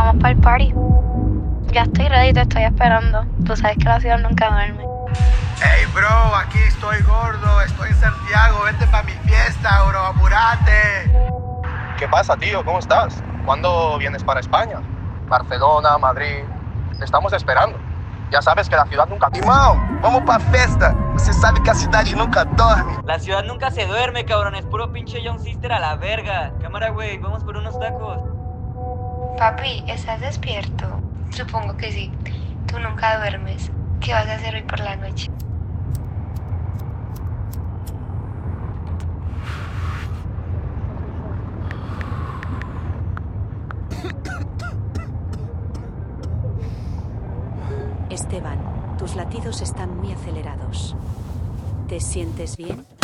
vamos para el party. Ya estoy ready, te estoy esperando. Tú sabes que la ciudad nunca duerme. Hey bro, aquí estoy gordo, estoy en Santiago, vente pa' mi fiesta, bro, apurate. ¿Qué pasa, tío? ¿Cómo estás? ¿Cuándo vienes para España? Barcelona, Madrid. Te estamos esperando. Ya sabes que la ciudad nunca... Irmão, vamos pra festa. Você sabe que a cidade nunca dorme. La ciudad nunca se duerme, cabrón. Es puro pinche Young Sister a la verga. Cámara, güey, vamos por unos tacos. Papi, ¿estás despierto? Supongo que sí. Tú nunca duermes. ¿Qué vas a hacer hoy por la noche? Esteban, tus latidos están muy acelerados. ¿Te sientes bien?